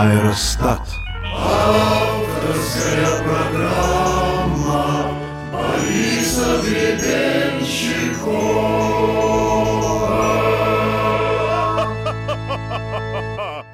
Аэростат. Авторская программа Бориса Гребенщикова.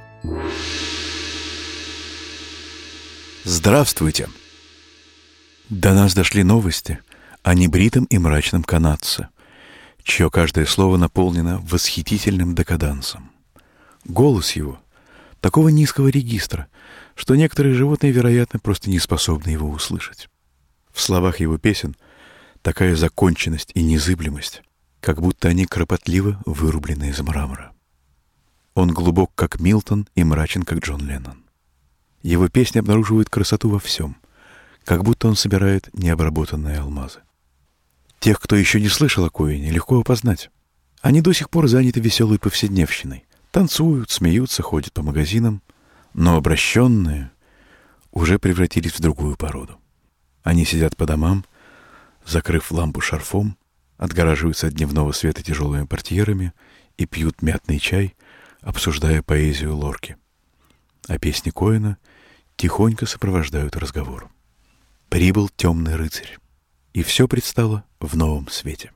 Здравствуйте! До нас дошли новости о небритом и мрачном канадце, чье каждое слово наполнено восхитительным декадансом. Голос его такого низкого регистра, что некоторые животные, вероятно, просто не способны его услышать. В словах его песен такая законченность и незыблемость, как будто они кропотливо вырублены из мрамора. Он глубок, как Милтон, и мрачен, как Джон Леннон. Его песни обнаруживают красоту во всем, как будто он собирает необработанные алмазы. Тех, кто еще не слышал о Коэне, легко опознать. Они до сих пор заняты веселой повседневщиной. Танцуют, смеются, ходят по магазинам, но обращенные уже превратились в другую породу. Они сидят по домам, закрыв лампу шарфом, отгораживаются от дневного света тяжелыми портьерами и пьют мятный чай, обсуждая поэзию Лорки. А песни Коэна тихонько сопровождают разговор. Прибыл темный рыцарь, и все предстало в новом свете.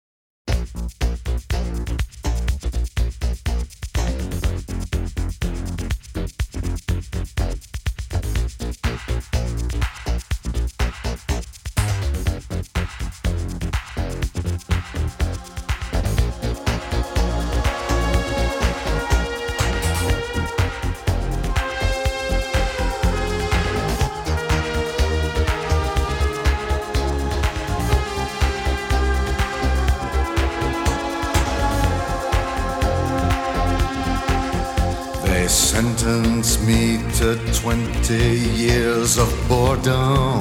They sentenced me to 20 years of boredom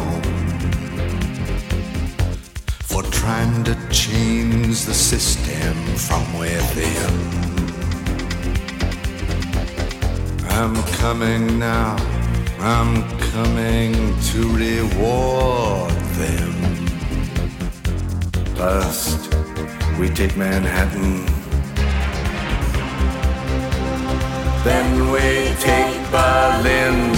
for trying to change the system from within. I'm coming now, I'm coming to reward them. First, we take Manhattan. Then we take Berlin.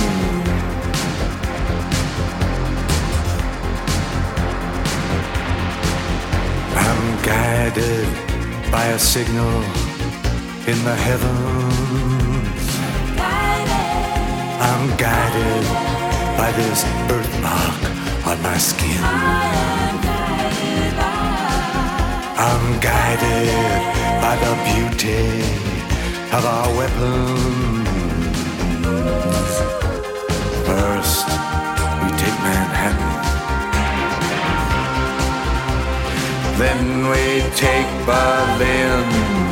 I'm guided by a signal in the heavens. I'm guided by this birthmark on my skin. I'm guided by the beauty of our weapons. First, we take Manhattan. Then we take Berlin.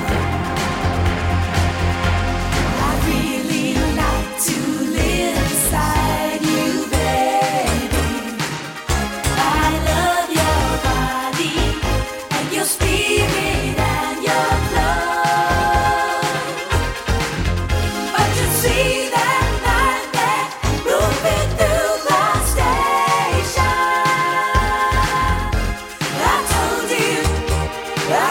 I really like to live inside you, baby. I love your body and your spirit and your love. But you see that night that moving through the station, I told you I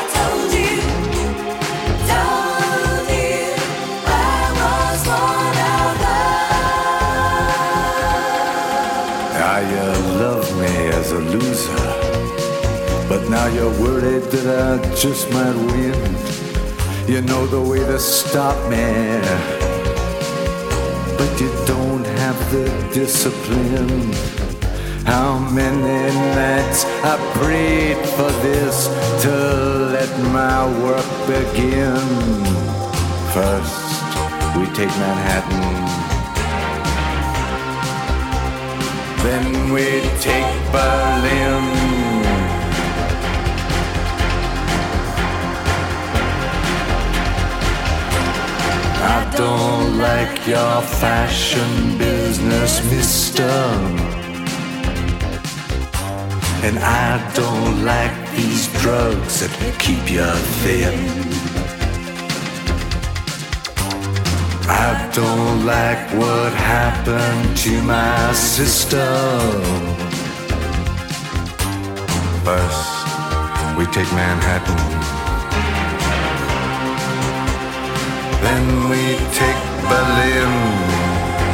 was one of those. Now you love me as a loser, but now you're worried that I just might win. You know the way to stop me, but you don't have the discipline. How many nights I prayed for this to let my work begin. First, we take Manhattan. Then we take Berlin. I don't like your fashion business, mister. And I don't like these drugs that keep you thin. I don't like what happened to my sister. First, we take Manhattan. Then we take Berlin.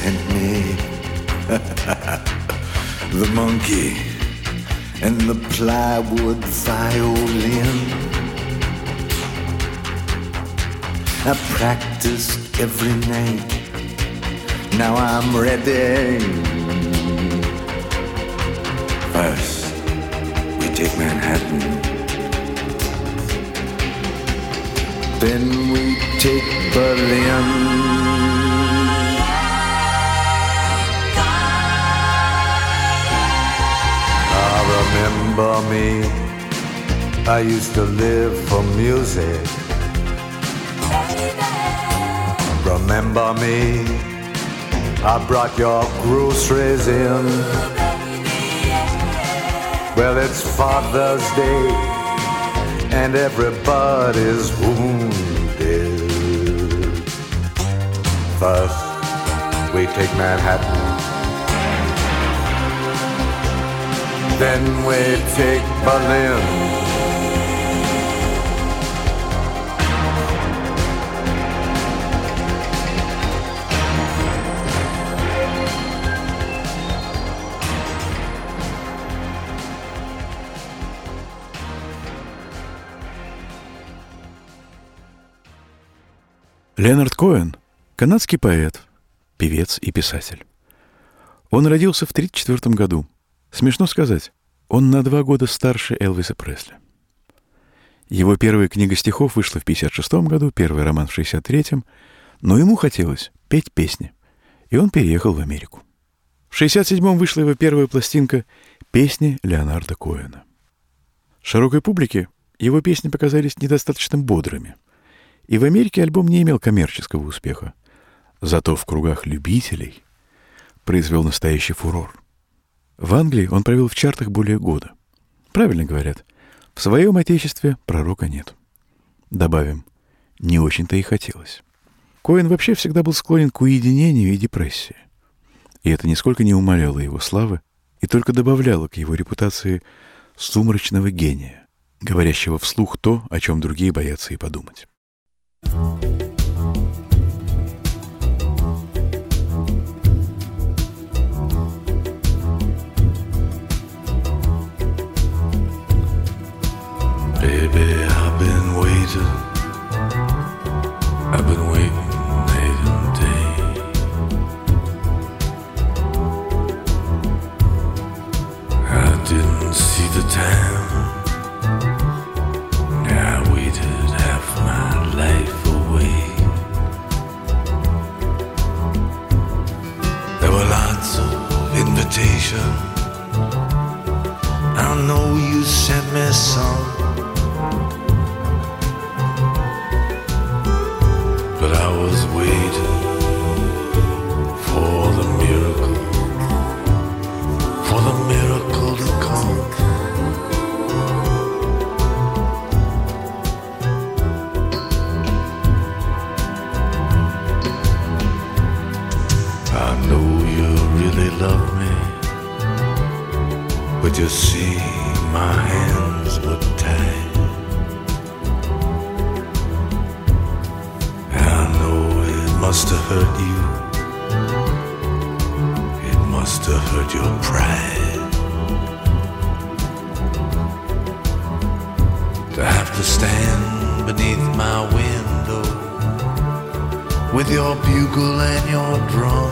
sent me. The monkey and the plywood violin. I practiced every night. Now I'm ready. First, we take Manhattan. Then we take Berlin. Remember me, I used to live for music. Remember me, I brought your groceries in. Well, it's Father's Day and everybody's wounded. First, we take Manhattan. Then we take Berlin. Леонард Коэн – канадский поэт, певец и писатель. Он родился в 1934 году. Смешно сказать, он на 2 года старше Элвиса Пресли. Его первая книга стихов вышла в 1956 году, первый роман в 1963, но ему хотелось петь песни, и он переехал в Америку. В 1967 вышла его первая пластинка «Песни Леонарда Коэна». Широкой публике его песни показались недостаточно бодрыми, и в Америке альбом не имел коммерческого успеха, зато в кругах любителей произвел настоящий фурор. В Англии он провел в чартах более года. Правильно говорят, в своем отечестве пророка нет. Добавим, не очень-то и хотелось. Коэн вообще всегда был склонен к уединению и депрессии. И это нисколько не умаляло его славы и только добавляло к его репутации сумрачного гения, говорящего вслух то, о чем другие боятся и подумать. Baby, I've been waiting night and day. I didn't see the time. I waited half my life away. There were lots of invitations. I know you sent me some, but I was waiting for the miracle to come. I know you really love me, but you see my hands were tied. I know it must have hurt you. It must have hurt your pride to have to stand beneath my window with your bugle and your drum.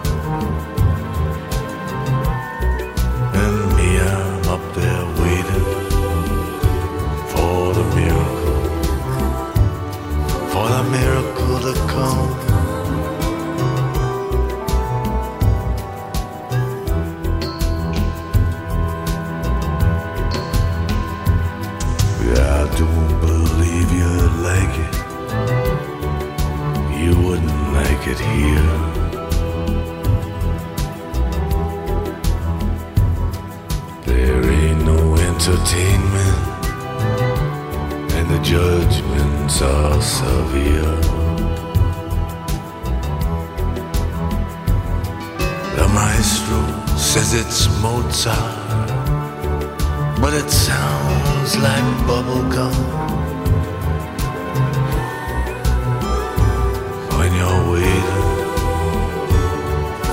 And me, I'm up there waiting for the miracle to come. I don't believe you'd like it. You wouldn't like it here. There ain't no entertainment, and the judgments are severe. The maestro says it's Mozart, but it sounds like bubblegum when you're waiting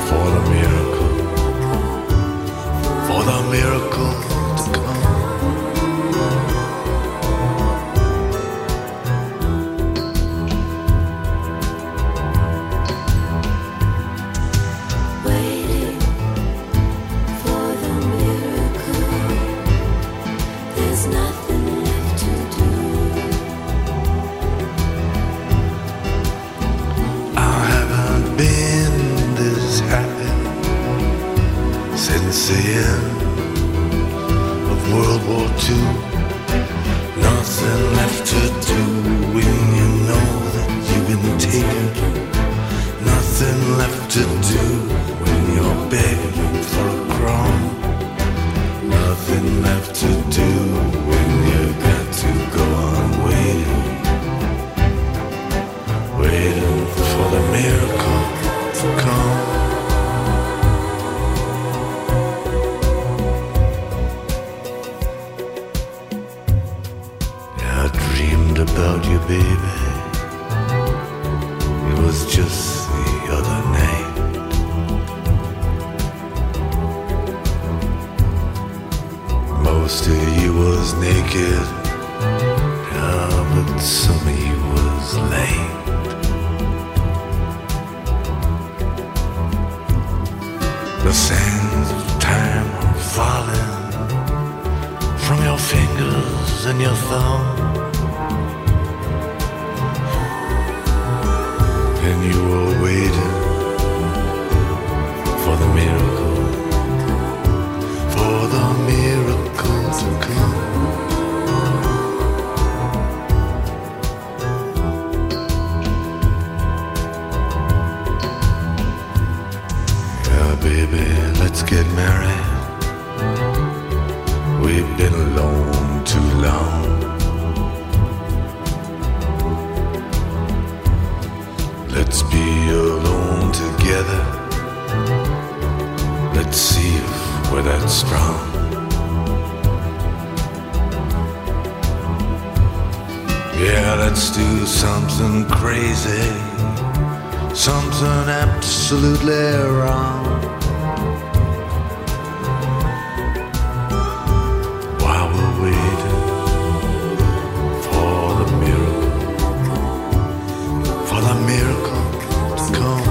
it's the end of World War II. Nothing left to do when you know that you've been taken. Nothing left to do when you're begging for a crumb. Nothing left to do when you got to go on waiting, waiting for the miracle to come. I dreamed about you, baby. It was just the other night. Most of you was naked, but some of you was lame. The sands of time are falling from your fingers and your thumb, and you were waiting for the miracle, for the miracle to come. Yeah, baby, let's get married. We've been alone too long. Let's be alone together. Let's see if we're that strong. Yeah, let's do something crazy, something absolutely wrong. While we're waiting for the miracle to come.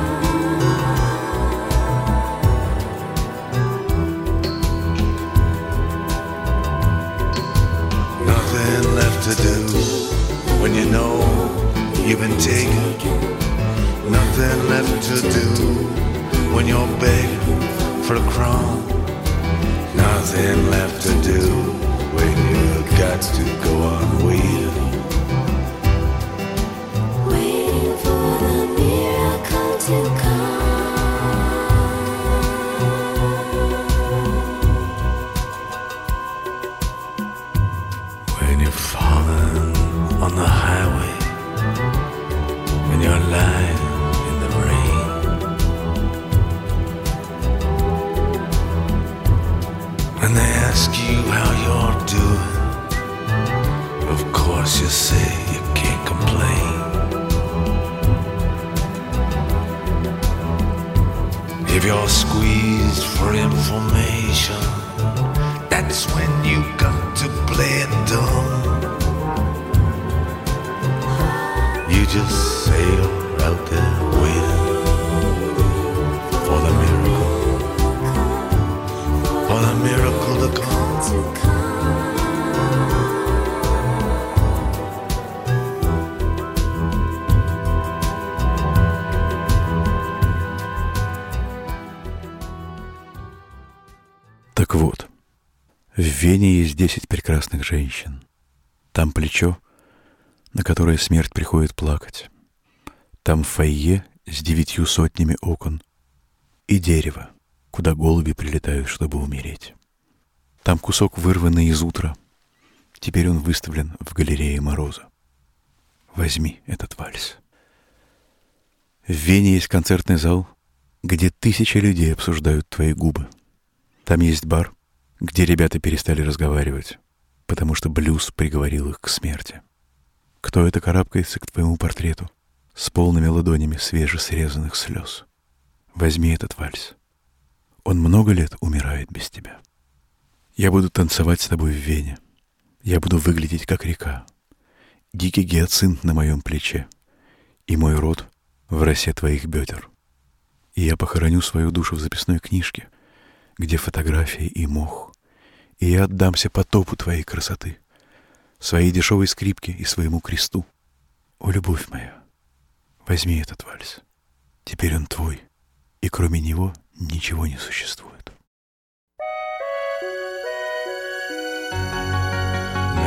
Nothing left to do when you know you've been taken. Nothing left to do when you're begging for a crumb. Nothing left to do when you got to go on waiting. Waiting for the miracle to come. When you're falling on the highway, when you're lying in the rain, when they ask you how you're doing, of course you say you can't complain. If you're squeezed for information, that's when you got to play it dumb. You just say you're out there waiting for the miracle to come. Так вот, в Вене есть 10 прекрасных женщин. Там плечо, на которое смерть приходит плакать. Там фойе с 9 сотнями окон и дерево, куда голуби прилетают, чтобы умереть. Там кусок, вырванный из утра. Теперь он выставлен в галерее Мороза. Возьми этот вальс. В Вене есть концертный зал, где 1000 людей обсуждают твои губы. Там есть бар, где ребята перестали разговаривать, потому что блюз приговорил их к смерти. Кто это карабкается к твоему портрету с полными ладонями свежесрезанных слез? Возьми этот вальс. Он много лет умирает без тебя. Я буду танцевать с тобой в Вене. Я буду выглядеть как река. Дикий гиацинт на моем плече. И мой рот в росе твоих бедер. И я похороню свою душу в записной книжке, где фотографии и мох. И я отдамся потопу твоей красоты, своей дешевой скрипке и своему кресту. О, любовь моя, возьми этот вальс. Теперь он твой, и кроме него ничего не существует.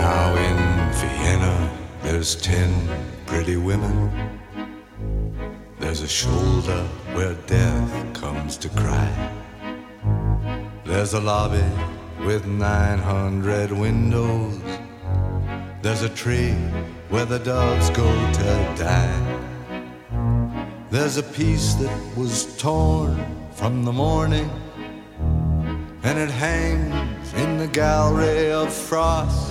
Now in Vienna there's 10 pretty women. There's a shoulder where death comes to cry. There's a lobby with 900 windows. There's a tree where the doves go to die. There's a piece that was torn from the morning, and it hangs in the gallery of frost.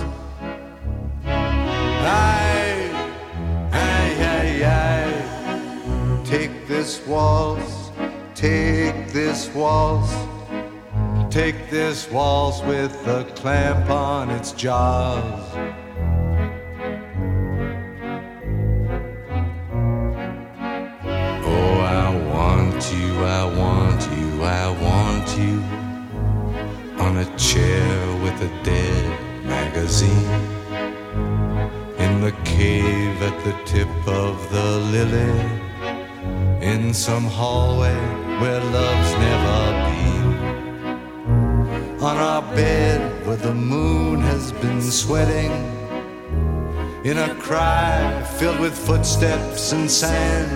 Aye, aye, aye, aye. Take this waltz, take this waltz, take this waltz with a clamp on its jaws. Oh, I want you, I want you, I want you on a chair with a dead magazine, in the cave at the tip of the lily, in some hallway where love's never been, on our bed where the moon has been sweating, in a cry filled with footsteps and sand.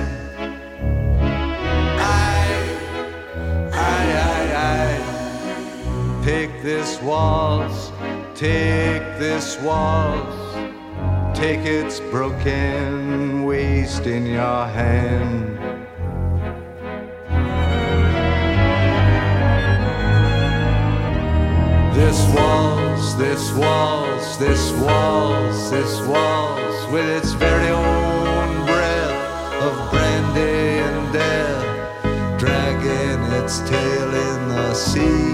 Take this waltz, take this waltz, take its broken waist in your hand. This waltz, this waltz, this waltz, this waltz, with its very own breath of brandy and death, dragging its tail in the sea.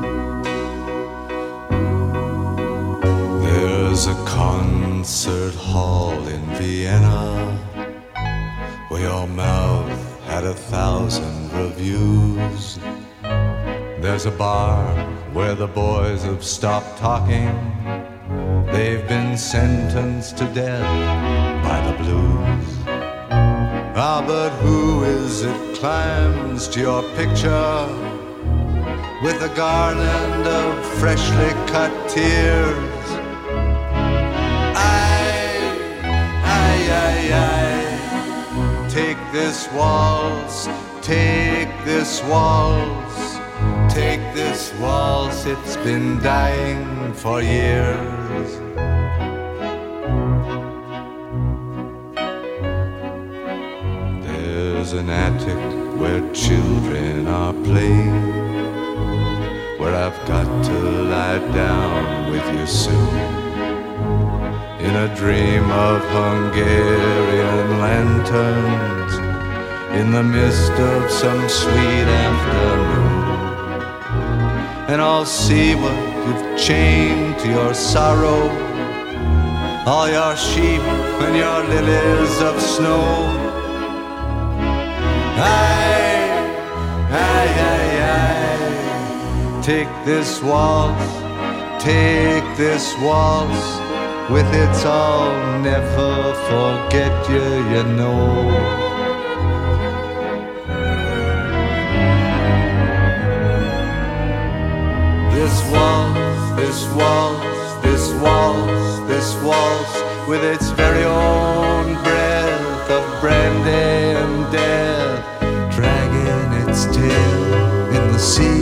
There's a concert hall in Vienna where your mouth had 1,000 reviews. There's a bar where the boys have stopped talking. They've been sentenced to death by the blues. Ah, but who is it climbs to your picture with a garland of freshly cut tears? Take this waltz, take this waltz, take this waltz, it's been dying for years. There's an attic where children are playing, where I've got to lie down with you soon, in a dream of Hungarian lanterns, in the mist of some sweet afternoon. And I'll see what you've chained to your sorrow, all your sheep and your lilies of snow. Aye, aye, aye, aye. Take this waltz, take this waltz, with its I'll never forget you, you know. This waltz, this waltz, this waltz, this waltz, with its very own breath of brandy and death, dragging its tail in the sea.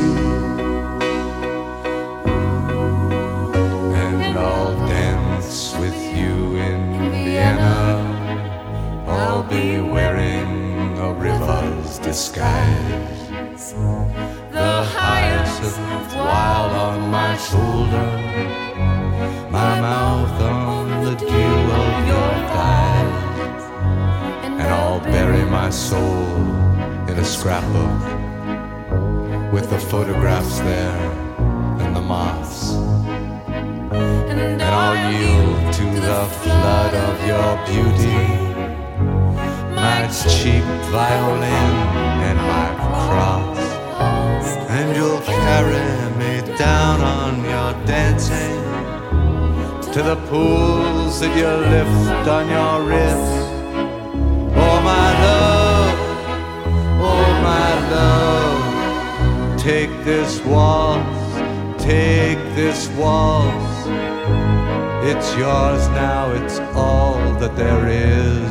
I'll be wearing a river's disguise, the hyacinth wild on my shoulder, my mouth on the dew of your thighs, and I'll bury my soul in a scrapbook with the photographs there and the moths. And I'll yield to the flood of your beauty, my cheap violin and my cross, and you'll carry me down on your dancing to the pools that you lift on your wrist. Oh my love, oh my love, take this waltz, take this waltz, It's yours now, it's all that there is.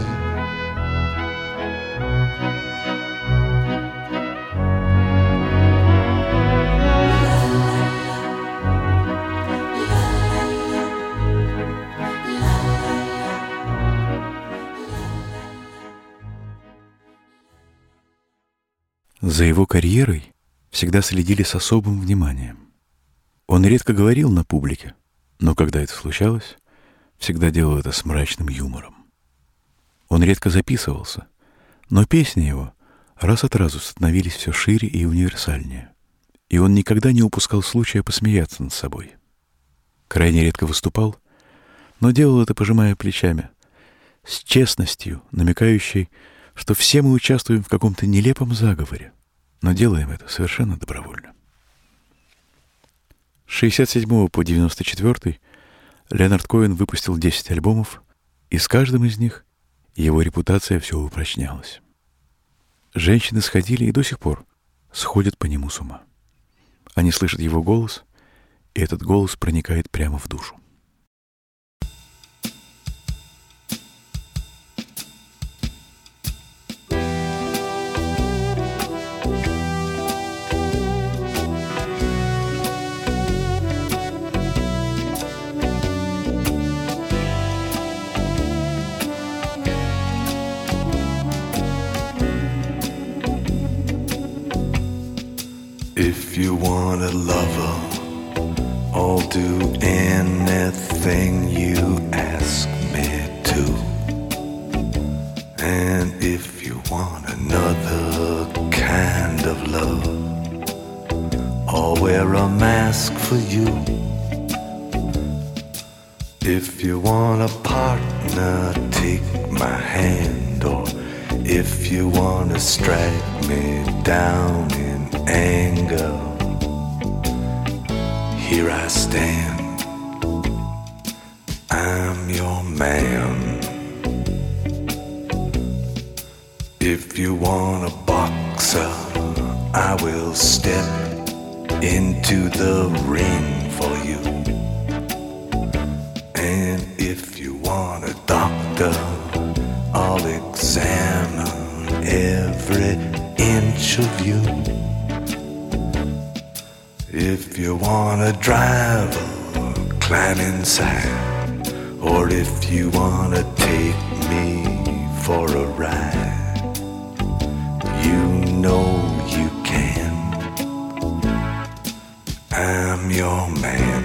За его карьерой всегда следили с особым вниманием. Он редко говорил на публике, но когда это случалось, всегда делал это с мрачным юмором. Он редко записывался, но песни его раз от разу становились все шире и универсальнее, и он никогда не упускал случая посмеяться над собой. Крайне редко выступал, но делал это, пожимая плечами, с честностью, намекающей, что все мы участвуем в каком-то нелепом заговоре, но делаем это совершенно добровольно. С 67 по 94 Леонард Коэн выпустил 10 альбомов, и с каждым из них его репутация все упрочнялась. Женщины сходили и до сих пор сходят по нему с ума. Они слышат его голос, и этот голос проникает прямо в душу. If you want a lover, I'll do anything you ask me to. And if you want another kind of love, I'll wear a mask for you. If you want a partner, take my hand. Or if you want to strike me down in anger, here I stand, I'm your man. If you want a boxer, I will step into the ring for you. And if you want a doctor, I'll examine every inch of you. If you wanna drive, climb inside. Or if you wanna take me for a ride, you know you can. I'm your man.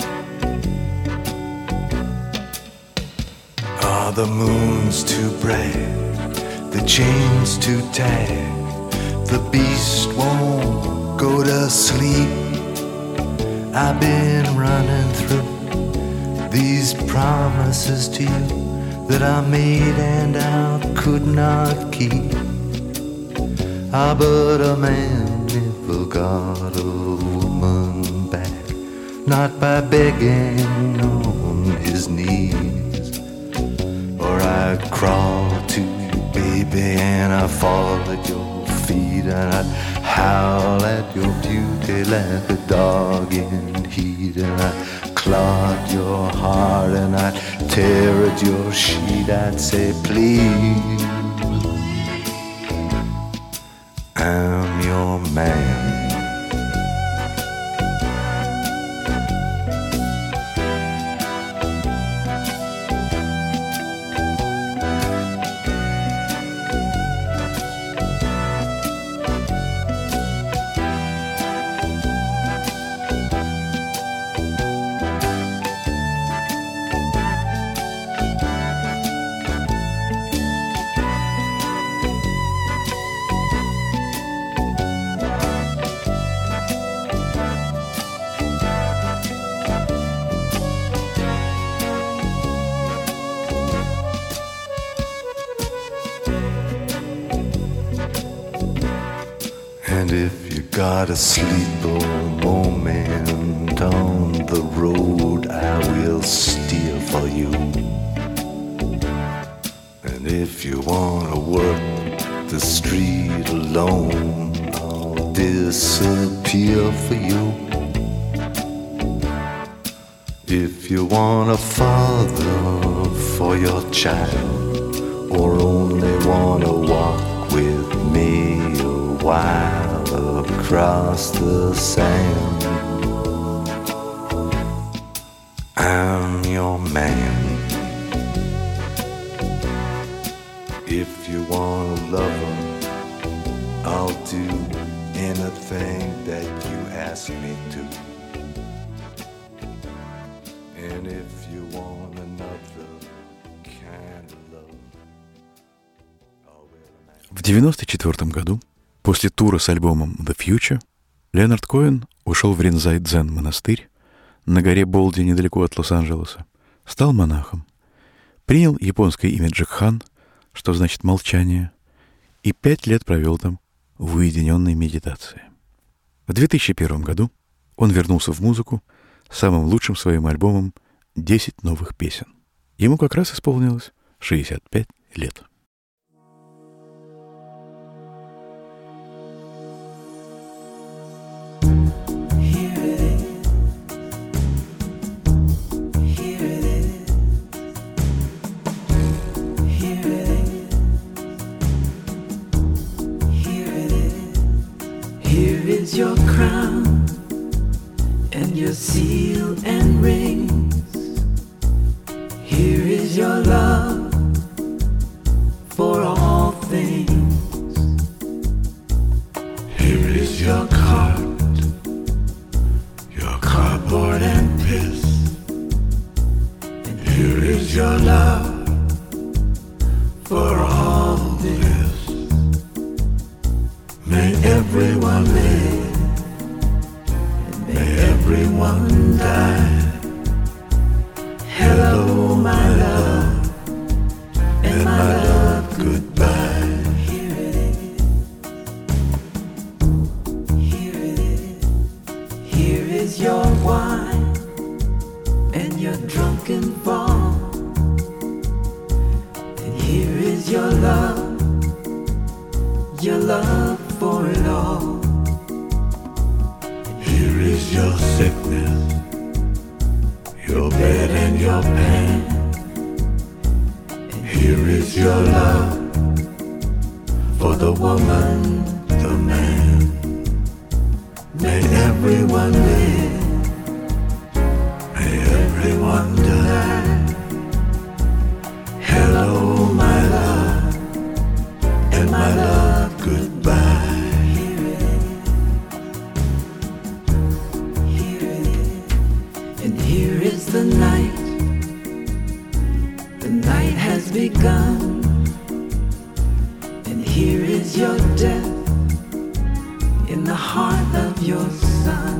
Are the moons too bright? The chains too tight? The beast won't go to sleep. I've been running through these promises to you that I made and I could not keep. Ah, but a man never got a woman back, not by begging on his knees. Or I'd crawl to you, baby, and I'd fall at your feet, and I'd howl at your beauty like a dog in heat, and I'd clog your heart and I'd tear at your sheet. I'd say, please, I'm your man. And if you got a sleeper moment on the road, I will steer for you. And if you wanna work the street alone, I'll disappear for you. If you want a father for your child, or only want to walk with me a while across the sand, I'm your man. If you want to love him, I'll do anything that you ask me to. And if you want another kind of love, I'll wear a night. В 1994 году, после тура с альбомом The Future, Леонард Коэн ушел в Ринзай-дзен-монастырь на горе Болди недалеко от Лос-Анджелеса, стал монахом, принял японское имя Джекхан, что значит «молчание», и 5 лет провел там в уединенной медитации. В 2001 году он вернулся в музыку с самым лучшим своим альбомом «10 новых песен». Ему как раз исполнилось 65 лет. Your crown and your seal and rings. Here is your love for all things. Here is your cart, your cardboard and piss. And here is your love for all this. May everyone live, may everyone die. Hello, my love, and my love, goodbye. Here it is. Here it is. Here is your wine and your drunken fall. And here is your love for it all. Here is your sickness, your bed and your pain. Here is your love for the woman, the man. May everyone live, may everyone die. Hello, my love, and my love, goodbye. The night has begun, and here is your death in the heart of your son.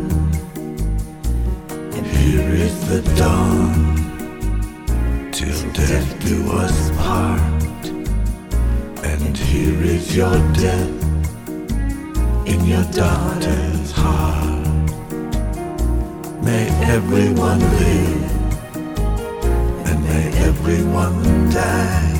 And here is the dawn, till death do us part. And here is your death in your daughter's heart. May everyone live, and may everyone die.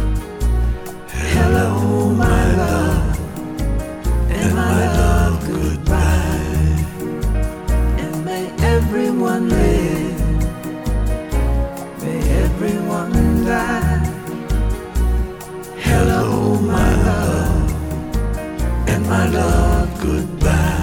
Hello, my love, and my love, goodbye. And may everyone live, may everyone die. Hello, my love, and my love, goodbye.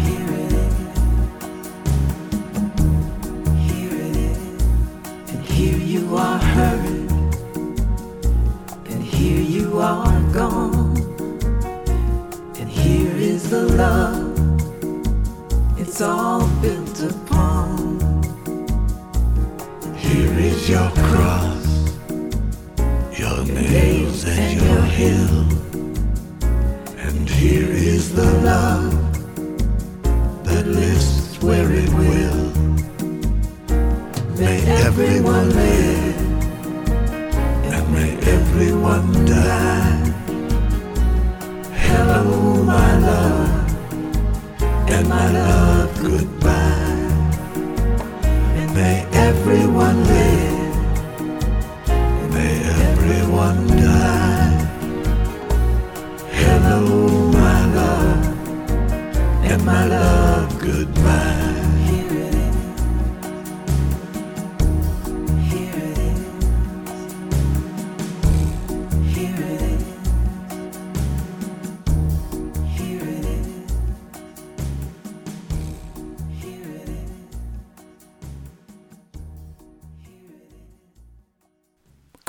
You are hurt, and here you are gone. And here is the love it's all built upon. Here is your cross, your nails and your hill. And here is the love that lives where it will. May everyone live, and may everyone die. Hello, my love, and my love, goodbye. And may everyone live, and may everyone die. Hello, my love, and my love, goodbye.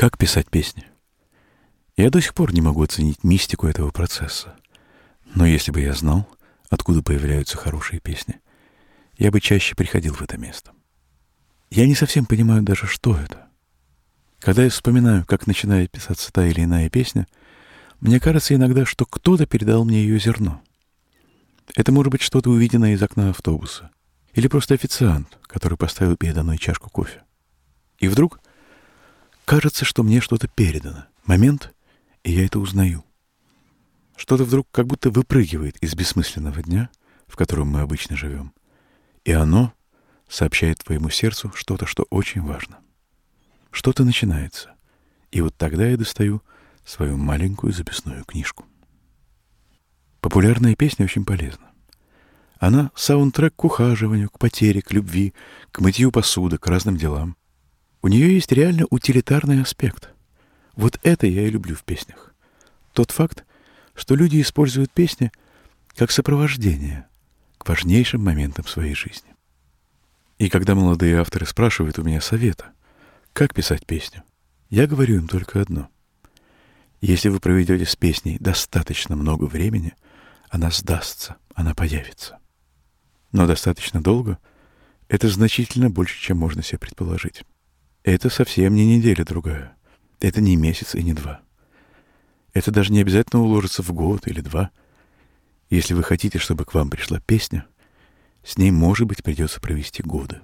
Как писать песни? Я до сих пор не могу оценить мистику этого процесса. Но если бы я знал, откуда появляются хорошие песни, я бы чаще приходил в это место. Я не совсем понимаю даже, что это. Когда я вспоминаю, как начинает писаться та или иная песня, мне кажется иногда, что кто-то передал мне ее зерно. Это может быть что-то увиденное из окна автобуса. Или просто официант, который поставил передо мной чашку кофе. И вдруг кажется, что мне что-то передано. Момент, и я это узнаю. Что-то вдруг как будто выпрыгивает из бессмысленного дня, в котором мы обычно живем. И оно сообщает твоему сердцу что-то, что очень важно. Что-то начинается. И вот тогда я достаю свою маленькую записную книжку. Популярная песня очень полезна. Она — саундтрек к ухаживанию, к потере, к любви, к мытью посуды, к разным делам. У нее есть реально утилитарный аспект. Вот это я и люблю в песнях. Тот факт, что люди используют песни как сопровождение к важнейшим моментам своей жизни. И когда молодые авторы спрашивают у меня совета, как писать песню, я говорю им только одно. Если вы проведете с песней достаточно много времени, она сдастся, она появится. Но достаточно долго — это значительно больше, чем можно себе предположить. Это совсем не неделя-другая. Это не месяц и не два. Это даже не обязательно уложится в год или два. Если вы хотите, чтобы к вам пришла песня, с ней, может быть, придется провести годы.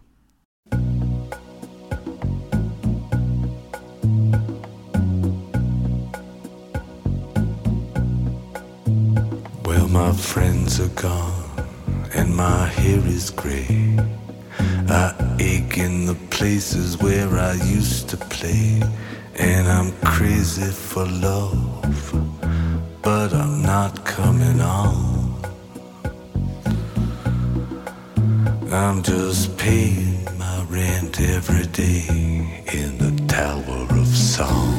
Well, my friends are gone and my hair is gray. I ache in the places where I used to play. And I'm crazy for love, but I'm not coming on. I'm just paying my rent every day in the Tower of Song.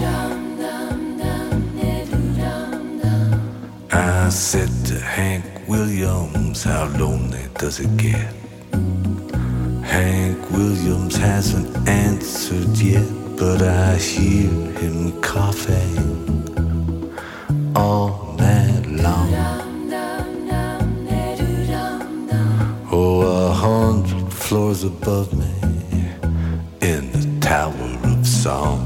I said to Hank Williams, how lonely does it get? Hank Williams hasn't answered yet, but I hear him coughing all night long. Oh, 100 floors above me in the Tower of Song.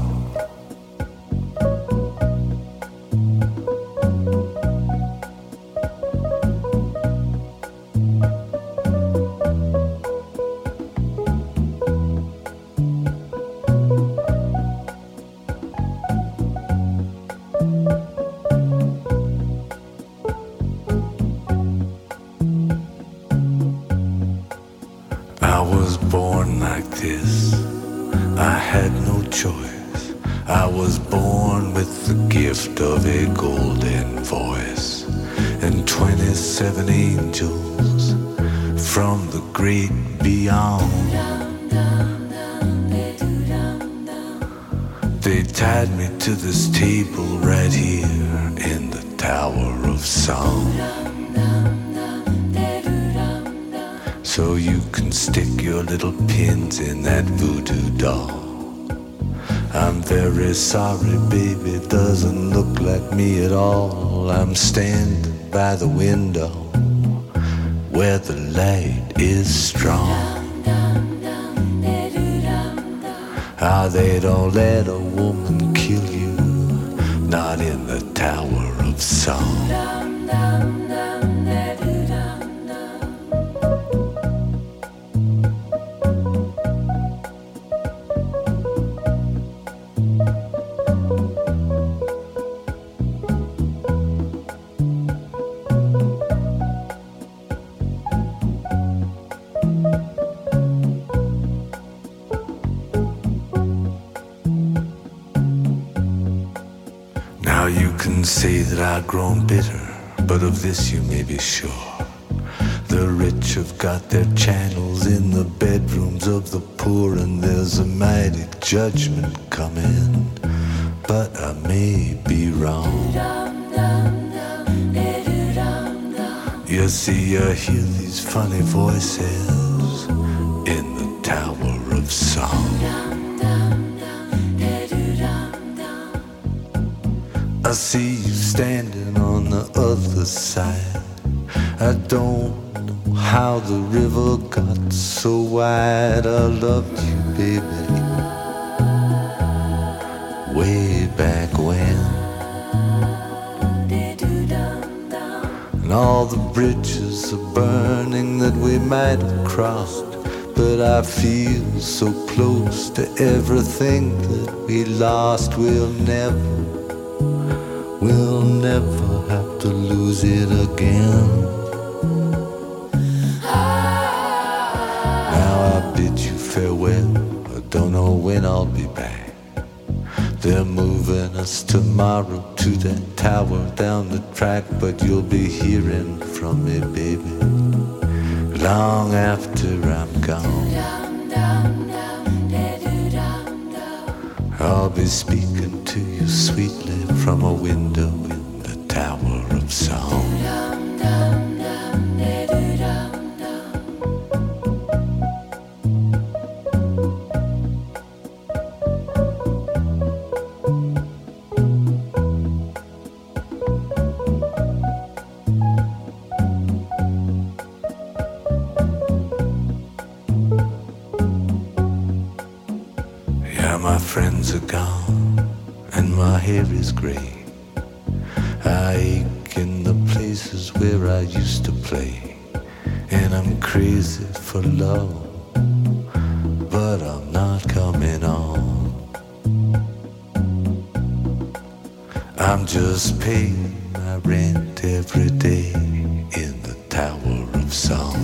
I was born like this. I had no choice. I was born with the gift of a golden voice and 27 angels from the great beyond. They tied me to this table right here in the Tower of Song. So you can stick your little pins in that voodoo doll. I'm very sorry, baby, doesn't look like me at all. I'm standing by the window where the light is strong. Ah, they don't let a woman kill you, not in the Tower of Song. Now you can say that I've grown bitter, but of this you may be sure. The rich have got their channels in the bedrooms of the poor, and there's a mighty judgment coming, but I may be wrong. You see, you hear these funny voices in the Tower of Song. see you standing on the other side. I don't know how the river got so wide. I loved you, baby, way back when. And all the bridges are burning that we might have crossed, but I feel so close to everything that we lost. We'll never have to lose it again. Now I bid you farewell. I don't know when I'll be back. They're moving us tomorrow to that tower down the track, but you'll be hearing from me, baby, long after I'm gone. I'll be speaking to you sweetly from a window in the Tower of Song. My friends are gone and my hair is gray. I ache in the places where I used to play, and I'm crazy for love, but I'm not coming on. I'm just paying my rent every day in the Tower of Song.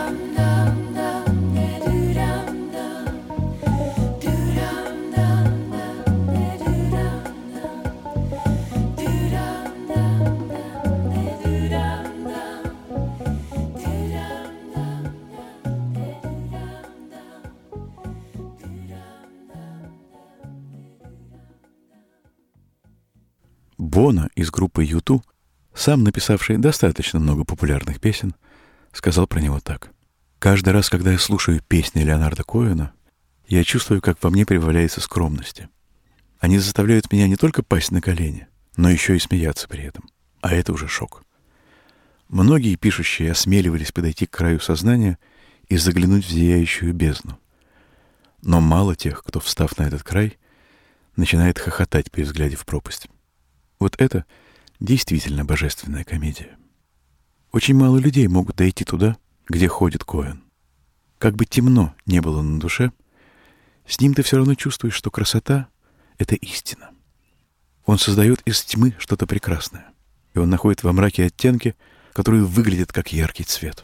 Боно из группы U2, сам написавший достаточно много популярных песен, сказал про него так. «Каждый раз, когда я слушаю песни Леонарда Коэна, я чувствую, как во мне прибавляется скромности. Они заставляют меня не только пасть на колени, но еще и смеяться при этом. А это уже шок. Многие пишущие осмеливались подойти к краю сознания и заглянуть в зияющую бездну. Но мало тех, кто, встав на этот край, начинает хохотать при взгляде в пропасть. Вот это действительно божественная комедия. Очень мало людей могут дойти туда, где ходит Коэн. Как бы темно не было на душе, с ним ты все равно чувствуешь, что красота — это истина. Он создает из тьмы что-то прекрасное, и он находит во мраке оттенки, которые выглядят как яркий цвет.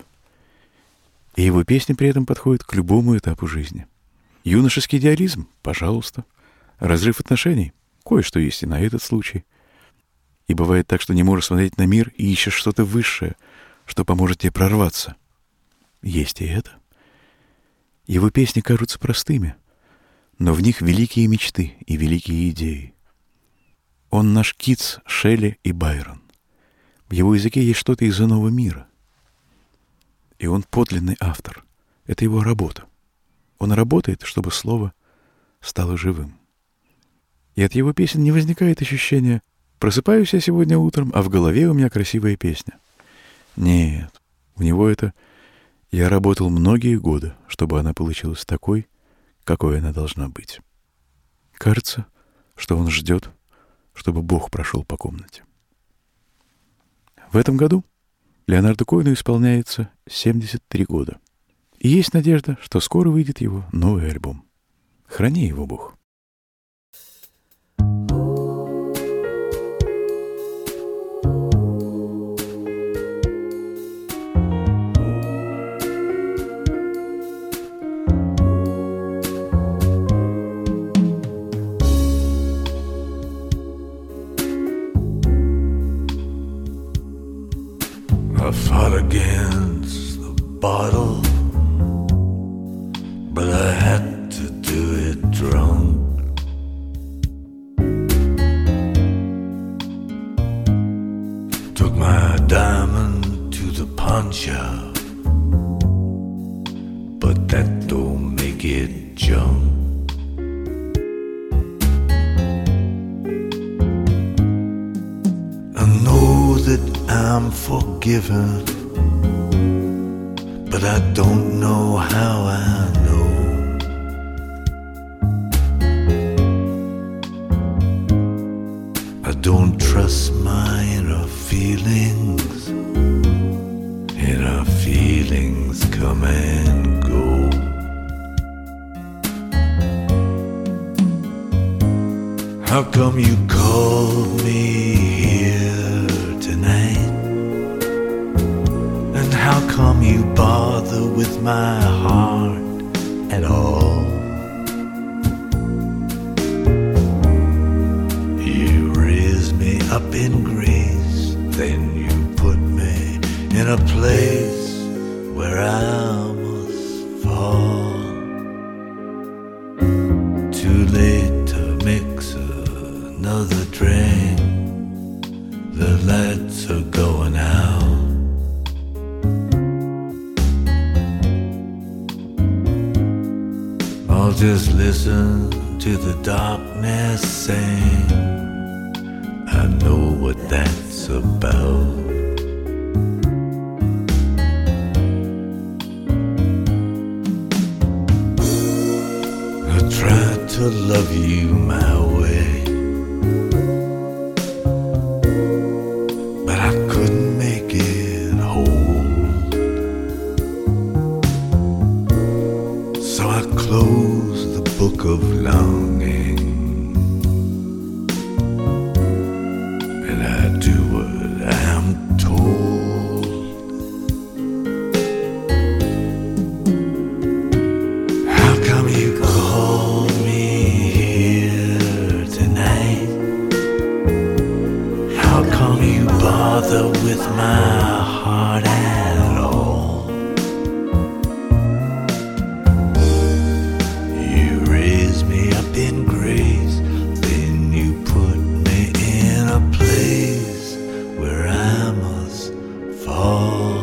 И его песни при этом подходят к любому этапу жизни. Юношеский идеализм — пожалуйста. Разрыв отношений — кое-что есть и на этот случай. И бывает так, что не можешь смотреть на мир и ищешь что-то высшее, что поможет тебе прорваться. Есть и это. Его песни кажутся простыми, но в них великие мечты и великие идеи. Он наш Китс, Шелли и Байрон. В его языке есть что-то из иного мира. И он подлинный автор. Это его работа. Он работает, чтобы слово стало живым. И от его песен не возникает ощущения: просыпаюсь я сегодня утром, а в голове у меня красивая песня. Нет, у него это: я работал многие годы, чтобы она получилась такой, какой она должна быть. Кажется, что он ждет, чтобы Бог прошел по комнате. В этом году Леонарду Коэну исполняется 73 года. И есть надежда, что скоро выйдет его новый альбом. Храни его Бог. I fought against the bottle, but I had to do it drunk. Took my diamond to the pawn shop, but that don't make it junk. that I'm forgiven, but I don't know how I know. I don't trust my inner feelings. Inner feelings come and go. How come you called me here tonight? And how come you bother with my heart at all? You raise me up in grace, then you put me in a place where I must fall. Too late to mix another drink. The lights are going out. I'll just listen to the darkness sing. I know what that's about. I tried to love you my way, but I couldn't make it whole. So I closed the book of longing, and I do what I'm told. How come you called me here tonight? How come you bother with my heart at all? You raise me up in grace, then you put me in a place where I must fall.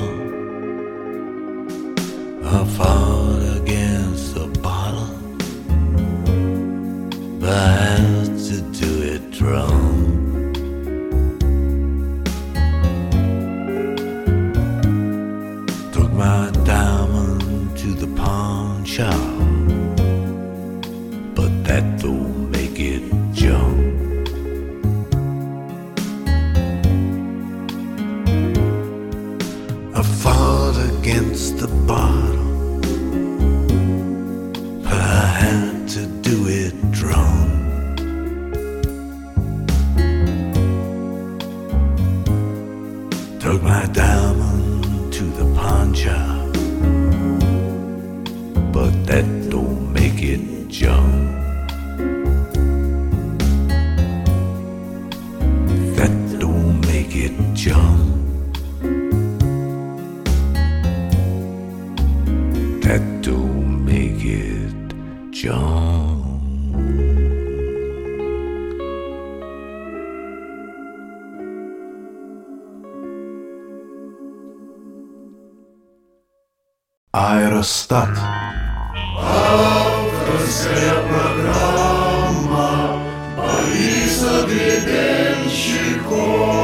I fought against the bottle, but I had to do it drunk. Took my diamond to the pawn shop, but that don't make it junk. I fought against the bottle, but I had to do it drunk. Took my diamond to the pawn shop, but that don't make it junk. That don't make it junk. That don't make it junk. Аэростат. Авторская программа Бориса Гребенщикова.